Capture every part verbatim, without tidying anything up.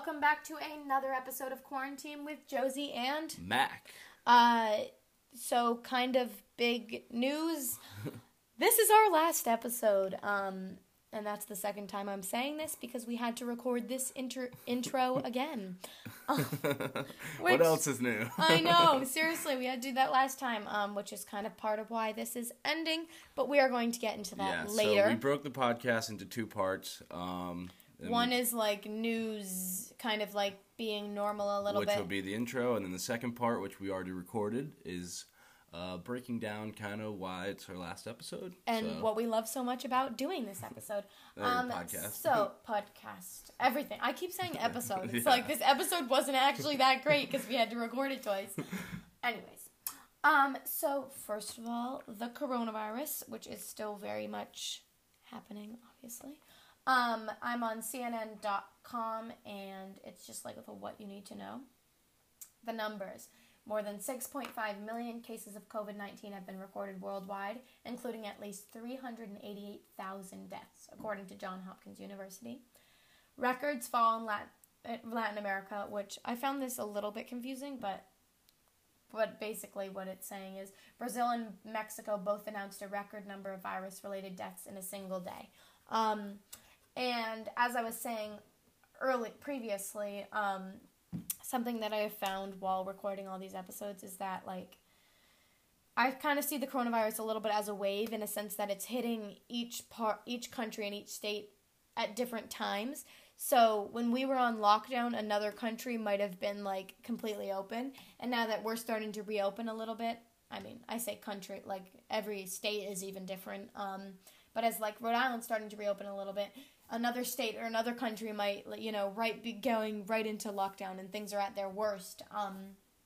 welcome back to another episode of Quarantine with Josie and Mac. Uh, so kind of big news. This is our last episode, um, and that's the second time I'm saying this because we had to record this inter- intro again. Uh, which, what else is new? I know, seriously, we had to do that last time, um, which is kind of part of why this is ending, but we are going to get into that yeah, later. So we broke the podcast into two parts. Um, One is like news, kind of like being normal a little which bit. Which will be the intro, and then the second part, which we already recorded, is uh, breaking down kind of why it's our last episode. And so. what we love so much about doing this episode. um, podcast. So, podcast. Everything. I keep saying episode. It's yeah. like this episode wasn't actually that great because we had to record it twice. Anyways. Um. So, first of all, the coronavirus, which is still very much happening, obviously. Um, I'm on C N N dot com, and it's just like the what you need to know. The numbers. More than six point five million cases of covid nineteen have been recorded worldwide, including at least three hundred eighty-eight thousand deaths, according to Johns Hopkins University. Records fall in Latin, Latin America, which I found this a little bit confusing, but but basically what it's saying is Brazil and Mexico both announced a record number of virus-related deaths in a single day. Um... And as I was saying early previously, um, something that I have found while recording all these episodes is that, like, I kind of see the coronavirus a little bit as a wave in a sense that it's hitting each part, each country and each state at different times. So when we were on lockdown, another country might have been, like, completely open. And now that we're starting to reopen a little bit, I mean, I say country, like, every state is even different. Um, but as, like, Rhode Island's starting to reopen a little bit, another state or another country might, you know, right be going right into lockdown and things are at their worst. Um,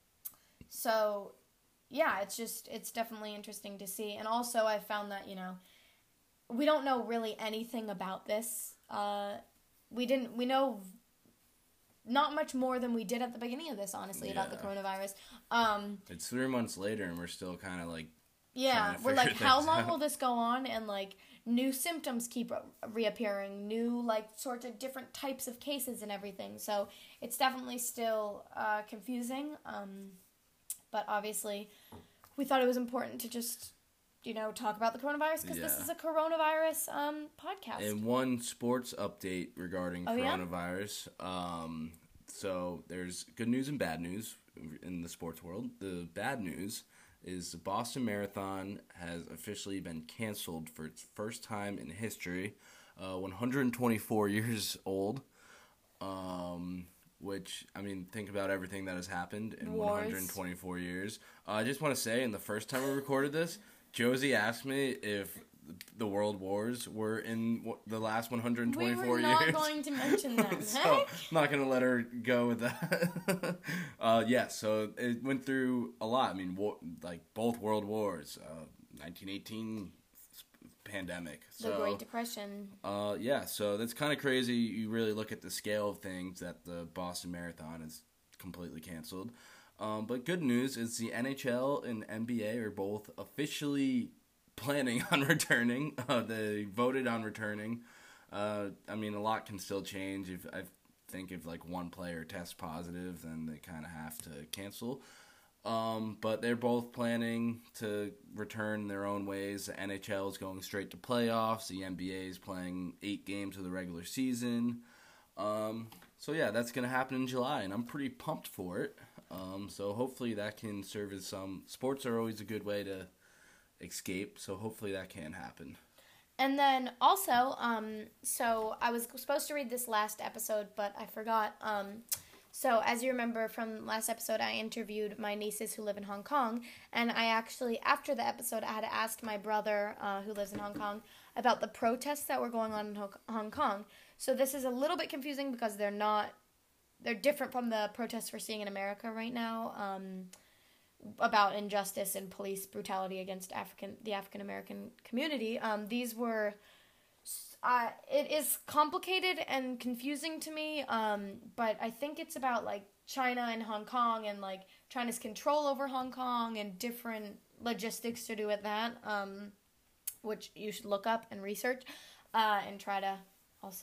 so, yeah, it's just, it's definitely interesting to see. And also I found that, you know, we don't know really anything about this. Uh, we didn't, we know not much more than we did at the beginning of this, honestly, yeah. about the coronavirus. Um, it's three months later and we're still kind of like, yeah, we're like, how long out. will this go on? And, like, new symptoms keep reappearing, new, like, sorts of different types of cases and everything. So it's definitely still uh, confusing. Um, but obviously, we thought it was important to just, you know, talk about the coronavirus because yeah. this is a coronavirus um, podcast. And one sports update regarding oh, coronavirus. Yeah? Um, so there's good news and bad news in the sports world. The bad news is the Boston Marathon has officially been canceled for its first time in history, uh, one hundred twenty-four years old, um, which, I mean, think about everything that has happened in Wars. one hundred twenty-four years. Uh, I just want to say, in the first time we recorded this, Josie asked me if the world wars were in the last one hundred twenty-four years. We were not years. going to mention that. so I'm not going to let her go with that. uh, yeah, so it went through a lot. I mean, war, like both world wars, uh, nineteen eighteen pandemic. The so, Great Depression. Uh, yeah, so that's kind of crazy. You really look at the scale of things that the Boston Marathon is completely canceled. Um, but good news is the N H L and N B A are both officially planning on returning. Uh, they voted on returning. Uh, I mean, a lot can still change. If I think if like one player tests positive, then they kind of have to cancel. Um, but they're both planning to return in their own ways. The N H L is going straight to playoffs. The N B A is playing eight games of the regular season. Um, so yeah, that's going to happen in July, and I'm pretty pumped for it. Um, so hopefully that can serve as some... Sports are always a good way to escape, so hopefully that can happen. And then also, um, so I was supposed to read this last episode, but I forgot. Um, so as you remember from last episode, I interviewed my nieces who live in Hong Kong, and I actually, after the episode, I had asked my brother, uh, who lives in Hong Kong, about the protests that were going on in Hong Kong. So this is a little bit confusing because they're not, they're different from the protests we're seeing in America right now. Um, about injustice and police brutality against African the African American community. Um, these were, uh, it is complicated and confusing to me, um, but I think it's about, like, China and Hong Kong and, like, China's control over Hong Kong and different logistics to do with that, um, which you should look up and research, uh, and try to also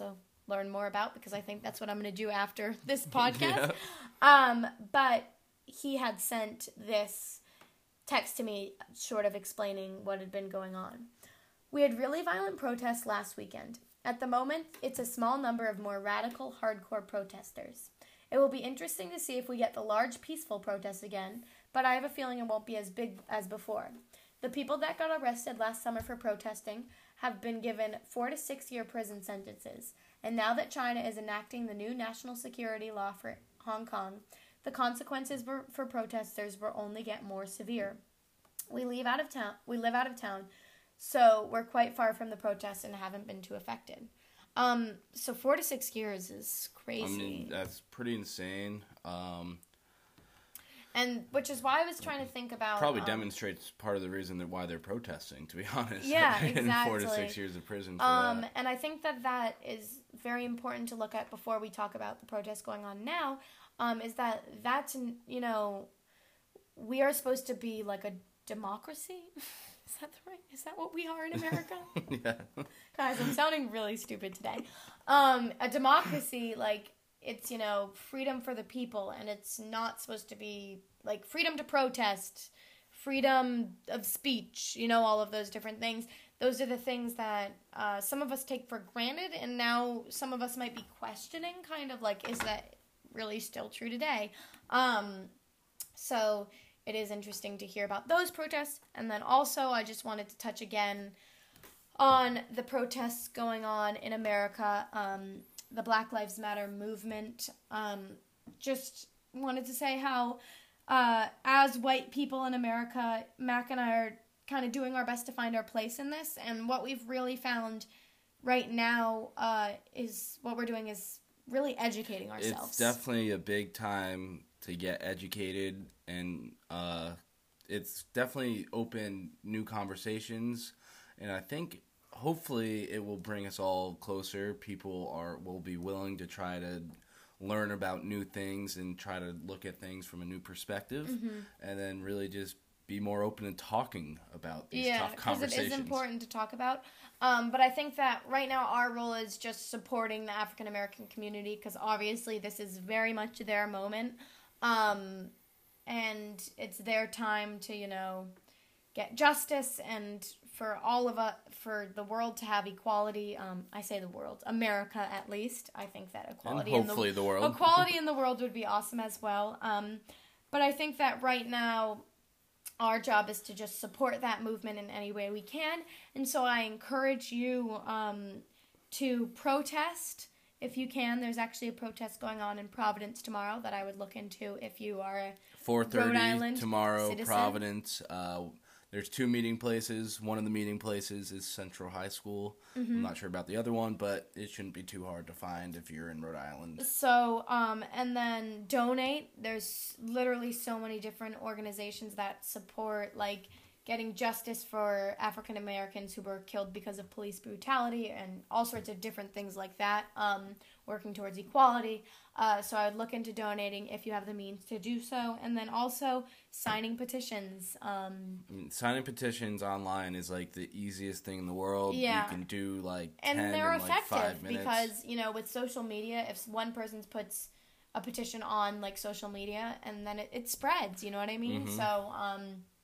learn more about, because I think that's what I'm going to do after this podcast. Yeah. Um, but he had sent this text to me sort of explaining what had been going on. We had really violent protests last weekend. At the moment, it's a small number of more radical, hardcore protesters. It will be interesting to see if we get the large, peaceful protests again, but I have a feeling it won't be as big as before. The people that got arrested last summer for protesting have been given four to six year prison sentences, and now that China is enacting the new national security law for Hong Kong, the consequences for, for protesters will only get more severe. We live out of town. We live out of town, so we're quite far from the protests and haven't been too affected. Um, so four to six years is crazy. I mean, that's pretty insane. Um, and which is why I was trying to think about. Probably um, demonstrates part of the reason that why they're protesting, to be honest. Yeah, And exactly. four to six years of prison for Um, that. and I think that that is very important to look at before we talk about the protests going on now. Um, is that that's you know, we are supposed to be like a democracy. Is that the right? Is that what we are in America? Yeah. Guys, I'm sounding really stupid today. Um, a democracy, like, it's, you know, freedom for the people, and it's not supposed to be, like, freedom to protest, freedom of speech, you know, all of those different things. Those are the things that uh, some of us take for granted, and now some of us might be questioning, kind of, like, is that really still true today? Um, so it is interesting to hear about those protests. And then also I just wanted to touch again on the protests going on in America, um, the Black Lives Matter movement. Um, just wanted to say how, uh, as white people in America, Mac and I are kind of doing our best to find our place in this. And what we've really found right now uh, is what we're doing is really educating ourselves. It's definitely a big time to get educated, and uh, it's definitely opened new conversations, and I think hopefully it will bring us all closer. People are will be willing to try to learn about new things and try to look at things from a new perspective, Mm-hmm. and then really just be more open and talking about these Yeah, tough because conversations. it is important to talk about. Um, but I think that right now our role is just supporting the African American community, because obviously this is very much their moment. Um, and it's their time to, you know, get justice, and for all of us, for the world to have equality. Um, I say the world, America at least. I think that equality and hopefully in the, the world. equality in the world would be awesome as well. Um, but I think that right now our job is to just support that movement in any way we can. And so I encourage you um, to protest if you can. There's actually a protest going on in Providence tomorrow that I would look into if you are a four thirty Rhode Island tomorrow, citizen. Providence. Uh, there's two meeting places. One of the meeting places is Central High School. Mm-hmm. I'm not sure about the other one, but it shouldn't be too hard to find if you're in Rhode Island. So, um, and then donate. There's literally so many different organizations that support, like, getting justice for African Americans who were killed because of police brutality and all sorts of different things like that, um, working towards equality. Uh, so I would look into donating if you have the means to do so. And then also signing petitions. Um, I mean, signing petitions online is like the easiest thing in the world. Yeah. You can do like and ten they're in like effective five minutes. because, you know, with social media, if one person puts a petition on, like, social media, and then it, it spreads, you know what I mean? Mhm. So, um...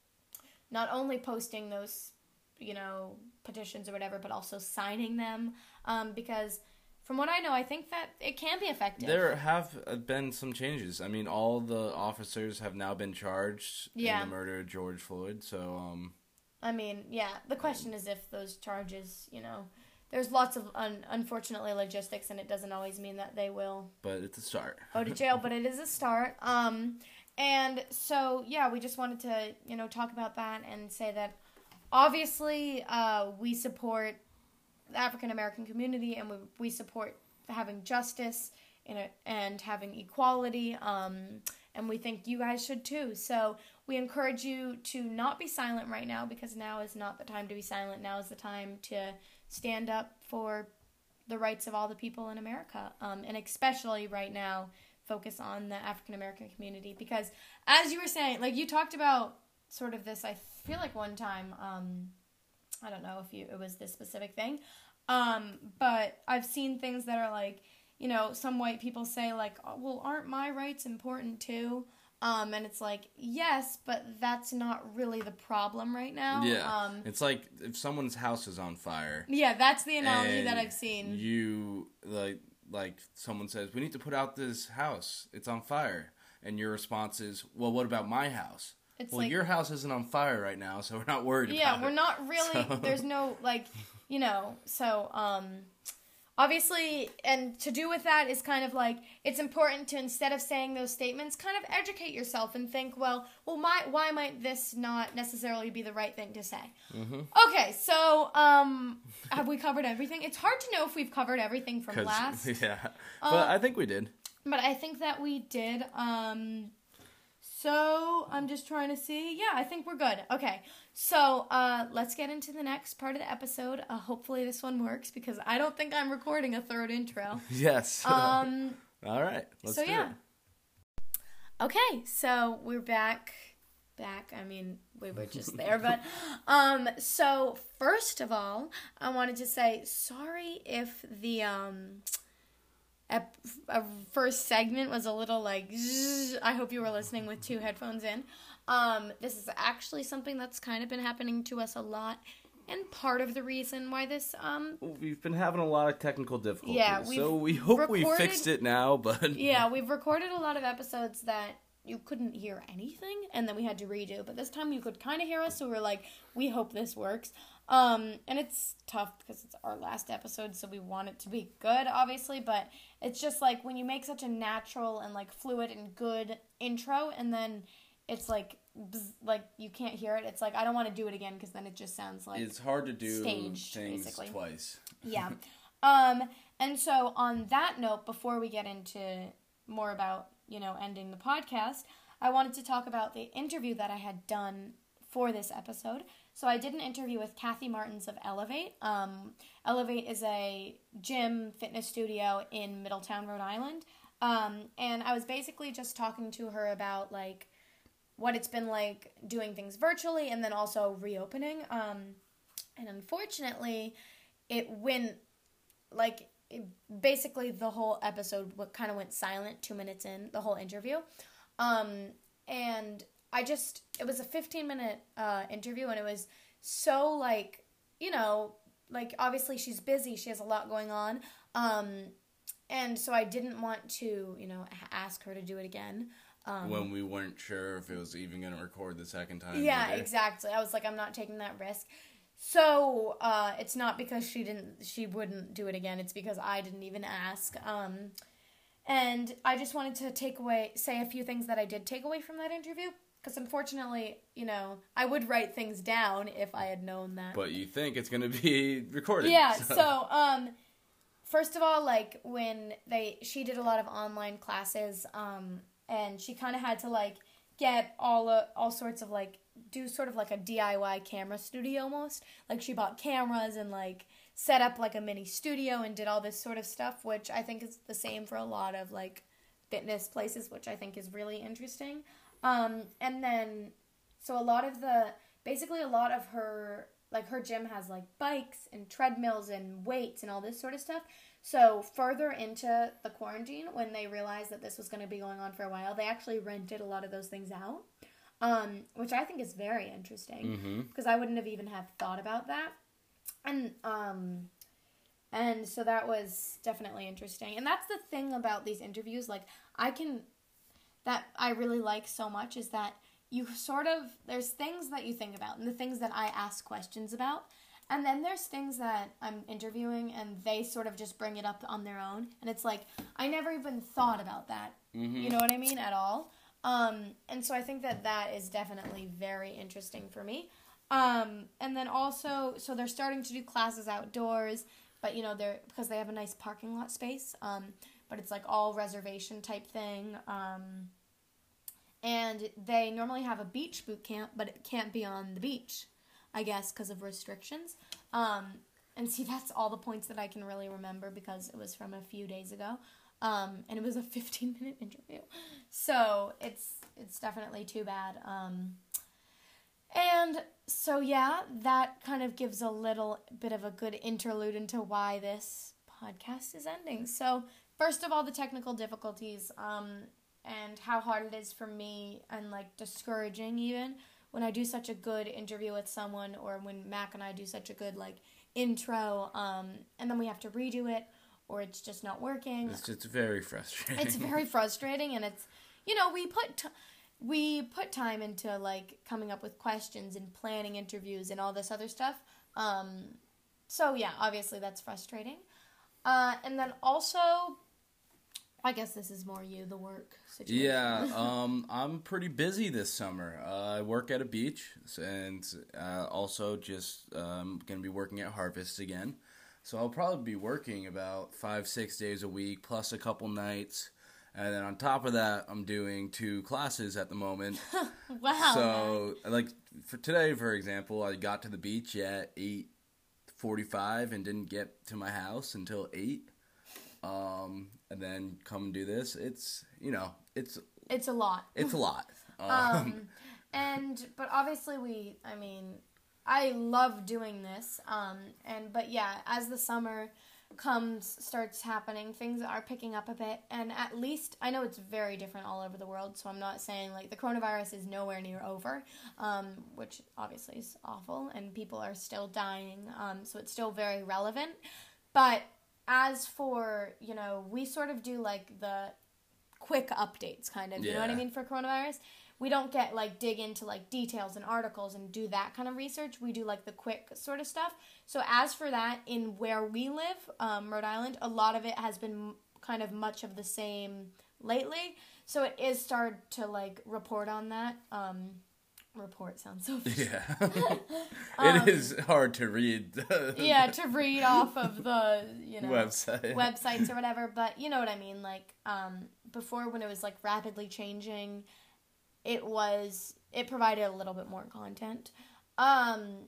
not only posting those, you know, petitions or whatever, but also signing them, um, because from what I know, I think that it can be effective. There have been some changes. I mean, all the officers have now been charged Yeah. in the murder of George Floyd, so, um... I mean, yeah, the question is if those charges, you know, there's lots of, un- unfortunately, logistics, and it doesn't always mean that they will But it's a start. go to jail, but it is a start. Um... And so, yeah, we just wanted to, you know, talk about that and say that obviously uh, we support the African American community, and we, we support having justice and, a, and having equality, um, and we think you guys should too. So we encourage you to not be silent right now, because now is not the time to be silent. Now is the time to stand up for the rights of all the people in America, um, and especially right now, focus on the African American community, because as you were saying, like, you talked about sort of this, I feel like one time, um, I don't know if you it was this specific thing, Um, but I've seen things that are like, you know, some white people say like, oh, well, aren't my rights important too? Um, and it's like, yes, but that's not really the problem right now. Yeah. Um, it's like if someone's house is on fire. Yeah, that's the analogy and that I've seen. You, like, like someone says, we need to put out this house. It's on fire. And your response is, well, what about my house? It's well, like, your house isn't on fire right now, so we're not worried yeah, about it. Yeah, we're not really, So. There's no, like, you know, so, um... obviously, and to do with that is kind of like, it's important to, instead of saying those statements, kind of educate yourself and think, well, well, my, why might this not necessarily be the right thing to say? Mm-hmm. Okay, so, um, have we covered everything? It's hard to know if we've covered everything from last. Yeah, um, but I think we did. But I think that we did, um... So, I'm just trying to see. Yeah, I think we're good. Okay, so uh, let's get into the next part of the episode. Uh, hopefully this one works, because I don't think I'm recording a third intro. Yes. Um. All right, let's so, do yeah. it. Okay, so we're back. Back, I mean, we were just there. But, um, so, first of all, I wanted to say sorry if the, um... Ep- a first segment was a little like, zzz. I hope you were listening with two headphones in. Um, this is actually something that's kind of been happening to us a lot, and part of the reason why this, um... We've been having a lot of technical difficulties, yeah, so we hope recorded, we fixed it now, but... Yeah, we've recorded a lot of episodes that you couldn't hear anything, and then we had to redo, but this time you could kind of hear us, so we were like, we hope this works. Um, and it's tough because it's our last episode, so we want it to be good, obviously, but it's just like when you make such a natural and like fluid and good intro, and then it's like, bzz, like you can't hear it. It's like, I don't want to do it again because then it just sounds like it's hard to do staged, things basically. twice. Yeah. Um, and so on that note, before we get into more about, you know, ending the podcast, I wanted to talk about the interview that I had done for this episode. So I did an interview with Kathy Martins of Elevate. Um, Elevate is a gym fitness studio in Middletown, Rhode Island. Um, and I was basically just talking to her about, like, what it's been like doing things virtually and then also reopening. Um, and unfortunately, it went, like, it, basically the whole episode kind of went silent two minutes in, the whole interview. Um, and I just, it was a fifteen minute uh, interview, and it was so, like, you know, like, obviously she's busy, she has a lot going on, um, and so I didn't want to, you know, ask her to do it again. Um, when we weren't sure if it was even going to record the second time. Yeah, either. exactly. I was like, I'm not taking that risk. So, uh, it's not because she didn't, she wouldn't do it again, it's because I didn't even ask, um, and I just wanted to take away, say a few things that I did take away from that interview. Because unfortunately, you know, I would write things down if I had known that. But you think it's going to be recorded. Yeah, so. so, um, first of all, like, when they, she did a lot of online classes, um, and she kind of had to, like, get all, uh, all sorts of, like, do sort of like a D I Y camera studio almost. Like, she bought cameras and, like, set up, like, a mini studio and did all this sort of stuff, which I think is the same for a lot of, like, fitness places, which I think is really interesting. Um, and then, so a lot of the, basically a lot of her, like, her gym has, like, bikes and treadmills and weights and all this sort of stuff. So, further into the quarantine, when they realized that this was going to be going on for a while, they actually rented a lot of those things out, um, which I think is very interesting, because mm-hmm. I wouldn't have even have thought about that. And, um, and so that was definitely interesting. And that's the thing about these interviews, like, I can... that I really like so much is that you sort of, there's things that you think about and the things that I ask questions about, and then there's things that I'm interviewing and they sort of just bring it up on their own, and it's like, I never even thought about that, mm-hmm. you know what I mean, at all, um, and so I think that that is definitely very interesting for me, um, and then also, so they're starting to do classes outdoors, but, you know, they're, because they have a nice parking lot space, um, but it's, like, all reservation type thing, um, and they normally have a beach boot camp, but it can't be on the beach, I guess, because of restrictions, um, and see, that's all the points that I can really remember, because it was from a few days ago, um, and it was a fifteen minute interview, so it's, it's definitely too bad, um, And so, yeah, that kind of gives a little bit of a good interlude into why this podcast is ending. So, first of all, the technical difficulties, um, and how hard it is for me, and, like, discouraging even, when I do such a good interview with someone, or when Mac and I do such a good, like, intro, um, and then we have to redo it, or it's just not working. It's just very frustrating. It's very frustrating, and it's, you know, we put... T- We put time into, like, coming up with questions and planning interviews and all this other stuff. Um, so, yeah, obviously that's frustrating. Uh, and then also, I guess this is more you, the work situation. Yeah, um, I'm pretty busy this summer. Uh, I work at a beach, and uh, also just um, going to be working at Harvest again. So I'll probably be working about five, six days a week, plus a couple nights. And then on top of that, I'm doing two classes at the moment. Wow. So, like, for today, for example, I got to the beach at eight forty-five and didn't get to my house until eight. Um, and then come and do this. It's, you know, it's... It's a lot. It's a lot. Um, um, and, but obviously we, I mean, I love doing this. Um, and, but yeah, as the summer comes, starts happening, things are picking up a bit, and at least, I know it's very different all over the world, so I'm not saying, like, the coronavirus is nowhere near over, um, which obviously is awful, and people are still dying, um, so it's still very relevant, but as for, you know, we sort of do, like, the quick updates, kind of, you Yeah. know what I mean, for coronavirus. We don't get, like, dig into, like, details and articles and do that kind of research. We do, like, the quick sort of stuff. So as for that, in where we live, um, Rhode Island, a lot of it has been kind of much of the same lately. So it is started to, like, report on that. Um, report sounds so Yeah. um, It is hard to read. The yeah, to read off of the, you know, website. websites or whatever. But you know what I mean. Like, um, before when it was, like, rapidly changing, it was, it provided a little bit more content. Um,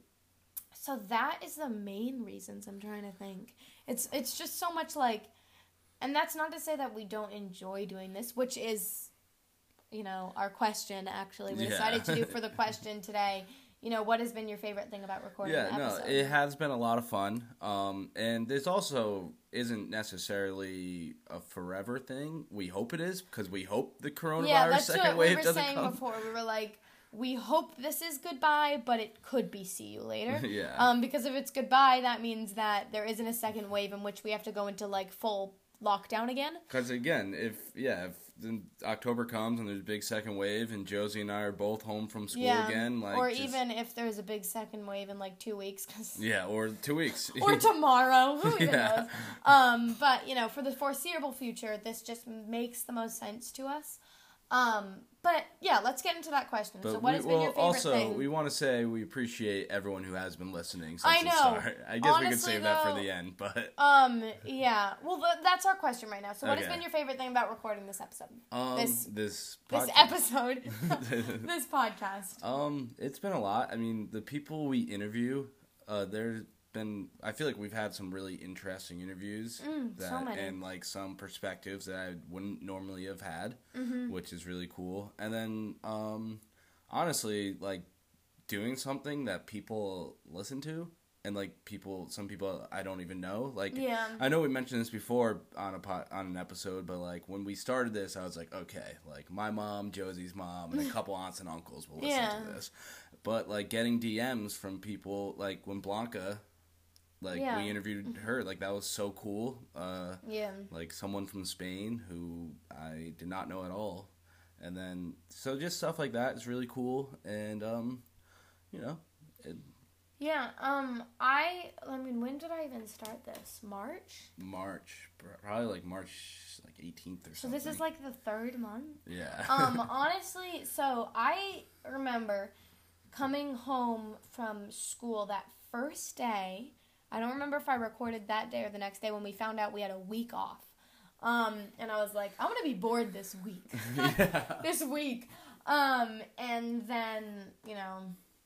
so that is the main reasons I'm trying to think. It's, it's just so much, like, and that's not to say that we don't enjoy doing this, which is, you know, our question, actually. We Yeah. decided to do for the question today, you know, what has been your favorite thing about recording Yeah, an no, episode? it has been a lot of fun. Um, and this also isn't necessarily a forever thing. We hope it is, because we hope the coronavirus yeah, that's second what wave we were doesn't saying come. before. We were like, we hope this is goodbye, but it could be see you later. Yeah. Um, because if it's goodbye, that means that there isn't a second wave in which we have to go into, like, full lockdown again. Because again, if yeah, if then October comes and there's a big second wave and Josie and I are both home from school Yeah. again, like or just- even if there's a big second wave in, like, two weeks. Cause yeah, or two weeks, or tomorrow, who even Yeah. knows? Um, but, you know, for the foreseeable future, this just makes the most sense to us. Um, but, yeah, let's get into that question. But so what we, has been well, your favorite also, thing? we want to say we appreciate everyone who has been listening since I the know. start. I guess we could Honestly, save that for though, the end, but Um, yeah. Well, th- that's our question right now. So what has Okay. been your favorite thing about recording this episode? um, this- this This podcast- episode. This podcast. Um, it's been a lot. I mean, the people we interview, uh, there's been. I feel like we've had some really interesting interviews Mm, that, so many. and like some perspectives that I wouldn't normally have had, Mm-hmm. which is really cool. And then, um, honestly, like doing something that people listen to, and like people, some people I don't even know. Like, Yeah. I know we mentioned this before on a pot, on an episode, but like when we started this, I was like, okay, like my mom, Josie's mom, and a couple aunts and uncles will listen Yeah. to this. But like getting D Ms from people, like when Blanca, like Yeah. we interviewed her, like that was so cool. Uh, Yeah. like someone from Spain who I did not know at all, and then so just stuff like that is really cool, and um, you know, it, Yeah. Um. I. I mean, when did I even start this? March. March, probably like March like eighteenth or So something. this is like the third month. yeah. Um. honestly, so I remember coming home from school that first day. I don't remember if I recorded that day or the next day when we found out we had a week off. Um, and I was like, I'm gonna be bored this week. Yeah. This week. Um, and then, you know,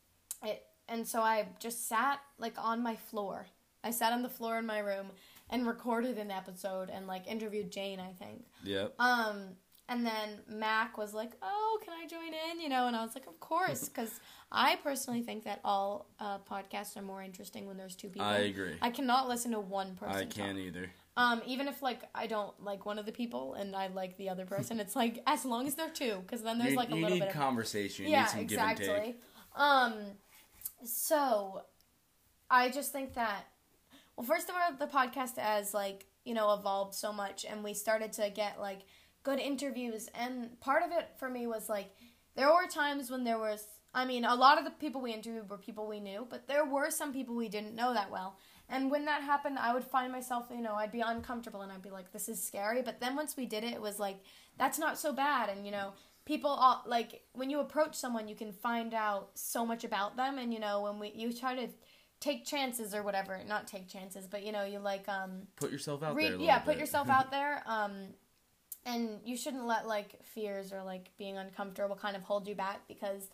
it, and so I just sat, like, on my floor. I sat on the floor in my room and recorded an episode and, like, interviewed Jane, I think. Yep. Um, and then Mac was like, oh, can I join in? You know, and I was like, of course, because I personally think that all uh, podcasts are more interesting when there's two people. I agree. I cannot listen to one person I can't talk. either. Um, even if, like, I don't like one of the people and I like the other person, it's like, as long as they're two, because then there's, you, like, a you little need bit of... conversation. You yeah, need some exactly. give and take. Um, so, I just think that, well, first of all, the podcast has, like, you know, evolved so much, and we started to get, like, good interviews, and part of it for me was, like, there were times when there was, I mean, a lot of the people we interviewed were people we knew, but there were some people we didn't know that well. And when that happened, I would find myself, you know, I'd be uncomfortable and I'd be like, this is scary. But then once we did it, it was like, that's not so bad. And, you know, people, all, like, when you approach someone, you can find out so much about them. And, you know, when we, you try to take chances or whatever, not take chances, but, you know, you like, um. Put yourself out read, there a Yeah, bit. put yourself out there. Um, and you shouldn't let, like, fears or, like, being uncomfortable kind of hold you back, because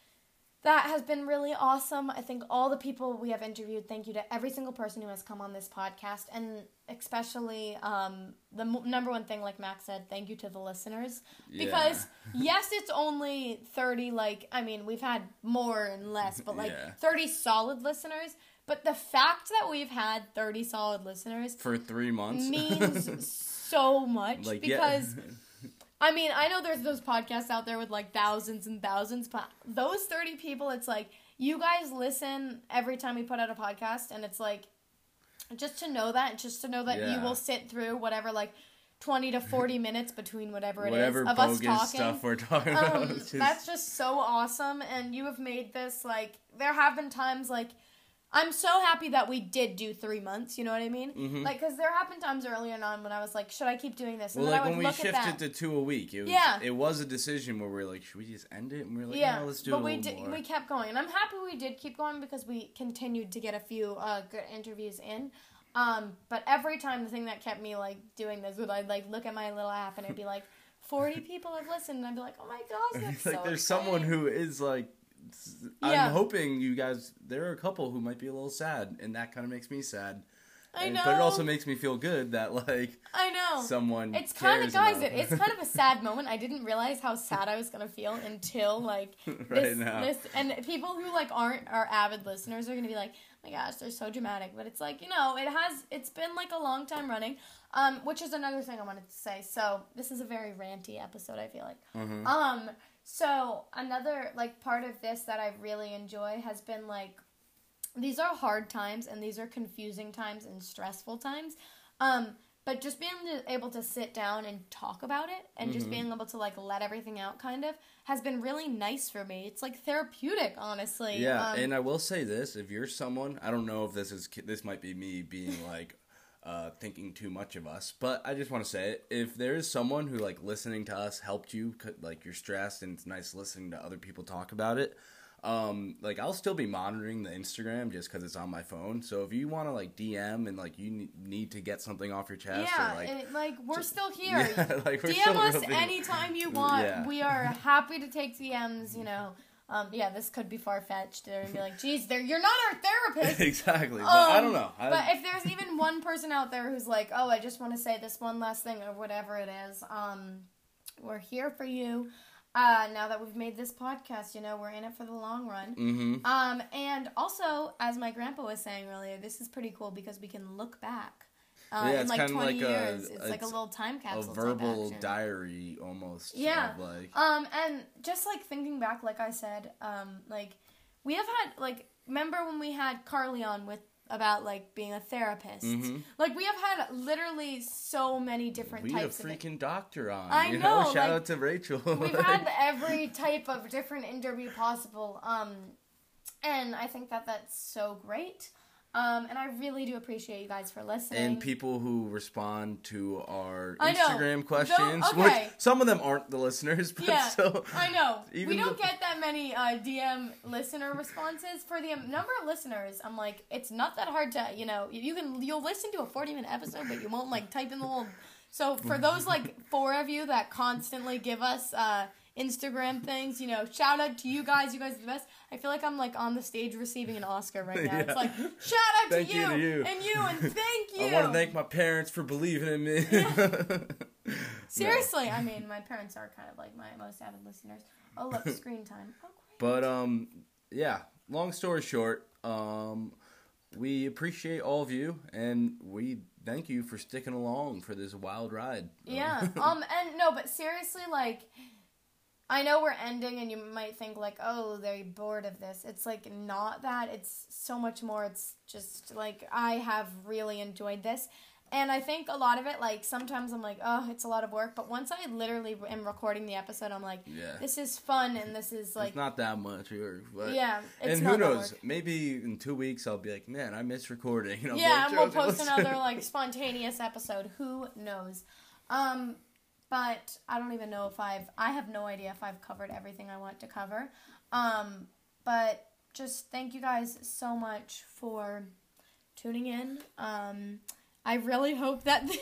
that has been really awesome. I think all the people we have interviewed, thank you to every single person who has come on this podcast, and especially um, the m- number one thing, like Max said, thank you to the listeners. Because, yeah. yes, it's only thirty, like, I mean, we've had more and less, but, like, yeah. thirty solid listeners. But the fact that we've had thirty solid listeners for three months means so much, like, because... Yeah. I mean, I know there's those podcasts out there with, like, thousands and thousands, but those thirty people, it's like, you guys listen every time we put out a podcast, and it's like, just to know that, just to know that yeah. you will sit through whatever, like, twenty to forty minutes between whatever it whatever is of us bogus talking. stuff we're talking um, about. Just... That's just so awesome, and you have made this, like, there have been times, like, I'm so happy that we did do three months, you know what I mean? Mm-hmm. Like, because there have been times earlier on when I was like, should I keep doing this? And well, then like I would when we look at shifted that. to two a week, it was, Yeah. it was a decision where we were like, should we just end it? And we were like, yeah, no, let's do but a we little did, more. we kept going, and I'm happy we did keep going because we continued to get a few uh, good interviews in. Um, but every time, the thing that kept me like doing this would I'd like look at my little app and it'd be like, forty people have listened, and I'd be like, oh my gosh, that's like so there's exciting. someone who is like. Yeah. I'm hoping you guys. There are a couple who might be a little sad, and that kind of makes me sad. I and, know, but it also makes me feel good that like I know someone. It's kind of guys. About. It, it's kind of a sad moment. I didn't realize how sad I was gonna feel until like right this, now. this. And people who like aren't our avid listeners are gonna be like, oh my gosh, they're so dramatic. But it's like, you know, it has. It's been like a long time running. Um, which is another thing I wanted to say. So this is a very ranty episode, I feel like. Mm-hmm. Um, so another like part of this that I really enjoy has been like, these are hard times and these are confusing times and stressful times. Um, but just being able to sit down and talk about it and just Mm-hmm. being able to like let everything out kind of has been really nice for me. It's like therapeutic, honestly. Yeah, Um, and I will say this: if you're someone, I don't know if this is this might be me being like. Uh, thinking too much of us, but I just want to say it. If there is someone who like listening to us helped you, like you're stressed and it's nice listening to other people talk about it, um, like I'll still be monitoring the Instagram just because it's on my phone. So if you want to like D M and like you ne- need to get something off your chest, yeah, or, like, and, like we're just- still here. yeah, like we're D M still us really- anytime you want. Yeah. We are happy to take D Ms. You know, um, yeah, this could be far fetched. They're gonna be like, "Geez, they're you're not our therapist." exactly, but Um, I don't know. I, But if there's even one person out there who's like, "Oh, I just want to say this one last thing," or whatever it is, um, we're here for you. Uh, now that we've made this podcast, you know, we're in it for the long run. mm-hmm. Um, and also, as my grandpa was saying earlier, this is pretty cool because we can look back. Uh, Yeah, in it's like kinda twenty like a- years. It's, like a it's little time a capsule. verbal type action. diary almost. Yeah. Of, like Um, and just like thinking back, like I said, um, like we have had like remember when we had Carly on with about like being a therapist. Mhm. Like we have had literally so many different we have types of it. freaking doctor on. I you know, Shout like, out to Rachel. We've had every type of different interview possible. Um, and I think that that's so great. Um, and I really do appreciate you guys for listening. and people who respond to our I know. Instagram questions, Though- okay. which some of them aren't the listeners, but Yeah, still. I know. Even We don't the- get that many uh, D M listener responses. For the um, number of listeners, I'm like, it's not that hard to, you know, you can, you'll listen to a forty minute episode, but you won't, like, type in the little... So for those, like, four of you that constantly give us uh, Instagram things, you know, shout out to you guys. You guys are the best. I feel like I'm, like, on the stage receiving an Oscar right now. Yeah. It's like, shout out Thank to you you, to you. and you, and thank you. I want to thank my parents for believing in me. Seriously, I mean, my parents are kind of like my most avid listeners. Oh, look, screen time. Oh, great. But, um, yeah, long story short, um, we appreciate all of you, and we thank you for sticking along for this wild ride. Yeah, um, and no, but seriously, like, I know we're ending, and you might think, like, oh, they're bored of this. It's, like, not that. It's so much more. It's just, like, I have really enjoyed this. And I think a lot of it, like, sometimes I'm like, oh, it's a lot of work. But once I literally am recording the episode, I'm like, yeah. this is fun, and this is, like... It's not that much work. But, yeah, it's and not who that knows? work. Maybe in two weeks I'll be like, man, I miss recording. You know, yeah, like, and we'll Josie, post listen. another, like, spontaneous episode. Who knows? Um... But I don't even know if I've, I have no idea if I've covered everything I want to cover. Um, but just thank you guys so much for tuning in. Um, I really hope that this,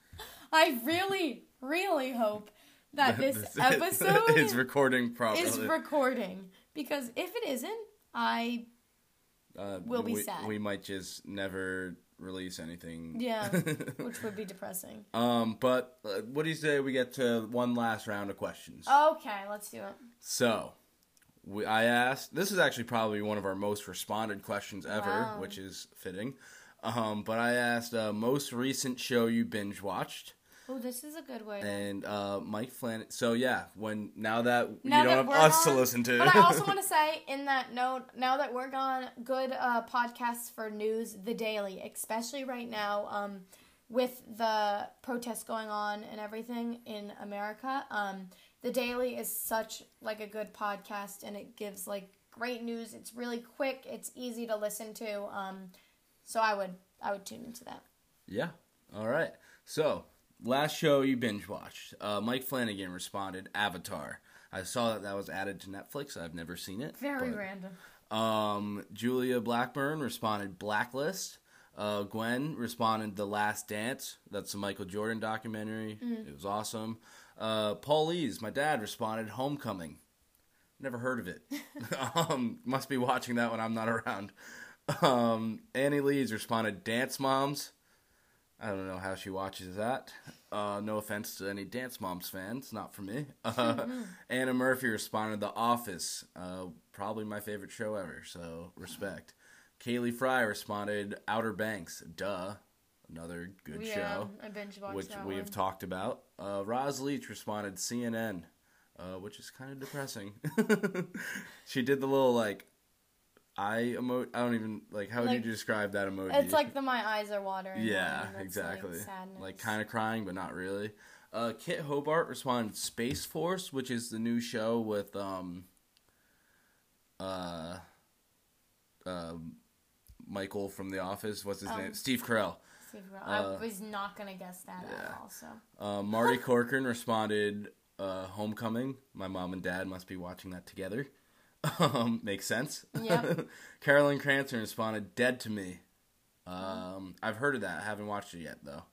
I really, really hope that this episode is recording properly. Is recording. Because if it isn't, I uh, will be we, sad. We might just never release anything. Yeah, which would be depressing. Um, but uh, what do you say we get to one last round of questions? Okay, let's do it. So, we, I asked, this is actually probably one of our most responded questions ever, Wow. which is fitting. Um, but I asked, uh, most recent show you binge watched. Oh, this is a good way. And uh, Mike Flanagan. So yeah, when now that Now you don't that have we're us gone, to listen to. But I also want to say, in that note, now that we're gone, good uh, podcasts for news, The Daily, especially right now, um, with the protests going on and everything in America. Um, The Daily is such like a good podcast, and it gives like great news. It's really quick. It's easy to listen to. Um, so I would I would tune into that. Yeah. All right. So. Last show you binge watched. Uh, Mike Flanagan responded, Avatar. I saw that that was added to Netflix. I've never seen it. Very but, random. Um, Julia Blackburn responded, Blacklist. Uh, Gwen responded, The Last Dance. That's a Michael Jordan documentary. Mm. It was awesome. Uh, Paul Lees, my dad, responded, Homecoming. Never heard of it. um, must be watching that when I'm not around. Um, Annie Lees responded, Dance Moms. I don't know how she watches that. Uh, no offense to any Dance Moms fans, not for me. Uh, Anna Murphy responded, The Office. Uh, probably my favorite show ever, so respect. Kaylee Fry responded, Outer Banks. Duh. Another good yeah, show. I binge watched which that we one. have talked about. Uh, Roz Leach responded, C N N. Uh, which is kind of depressing. She did the little, like, eye emoji. I don't even, like, how would Like, you describe that emoji? It's like the my eyes are watering. Yeah, one, that's, exactly. Like, sadness. Like, kind of crying, but not really. Uh, Kit Hobart responded, Space Force, which is the new show with, um, uh, uh, Michael from The Office. What's his Um, name? Steve Carell. Steve Carell. uh, I was not gonna guess that yeah. at all. So. Uh, Marty Corcoran responded, uh, Homecoming. My mom and dad must be watching that together. Um, makes sense. Yep. Carolyn Cranston responded, Dead to Me. Um, I've heard of that. I haven't watched it yet, though.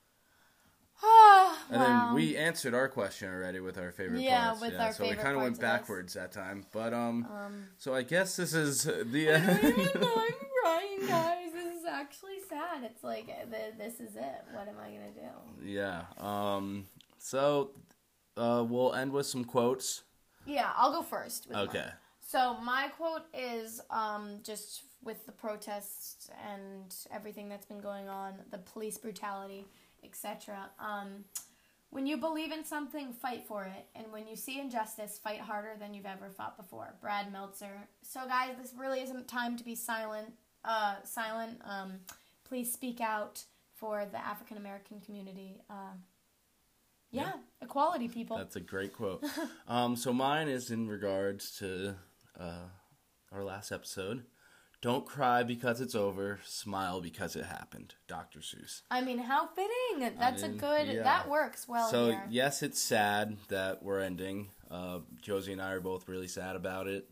And wow. then we answered our question already with our favorite Yeah, parts. with yeah, our so we favorite kind of parts went of this. backwards that time. But um, Um, so I guess this is the I don't end. even know I'm crying, guys. This is actually sad. It's like th- this is it. What am I gonna do? Yeah. Um. So, uh, we'll end with some quotes. Yeah, I'll go first. With Okay. mine. So my quote is um, just with the protests and everything that's been going on, the police brutality, et cetera. Um, when you believe in something, fight for it. And when you see injustice, fight harder than you've ever fought before. Brad Meltzer. So guys, this really isn't time to be silent. Uh, silent. Um, please speak out for the African American community. Uh, yeah, Yeah. equality, people. That's a great quote. um. So mine is in regards to uh, our last episode. Don't cry because it's over. Smile because it happened. Doctor Seuss. I mean, how fitting. That's I mean, a good... yeah. That works well So, here. yes, it's sad that we're ending. Uh, Josie and I are both really sad about it.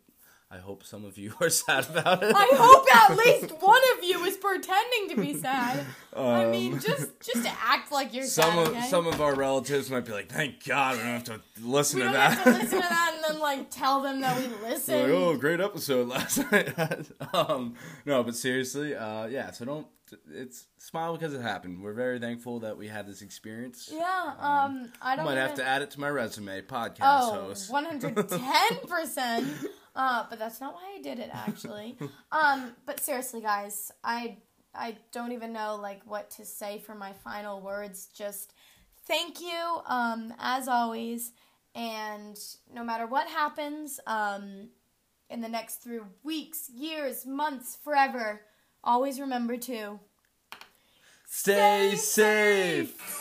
I hope some of you are sad about it. I hope at least one of you is pretending to be sad. Um, I mean, just just to act like you're some sad, of okay? some of our relatives might be like, "Thank God we don't have to listen we to don't that." have to listen to that and then like tell them that we listened. Like, oh, great episode last night. um, no, but seriously, uh, yeah. So don't. It's smile because it happened. We're very thankful that we had this experience. Yeah. Um, I don't might even... have to add it to my resume. Podcast oh, host. one hundred ten percent. Uh, but that's not why I did it, actually. Um, but seriously, guys, I I don't even know like what to say for my final words. Just thank you, um, as always, and no matter what happens, um, in the next three weeks, years, months, forever, always remember to stay safe.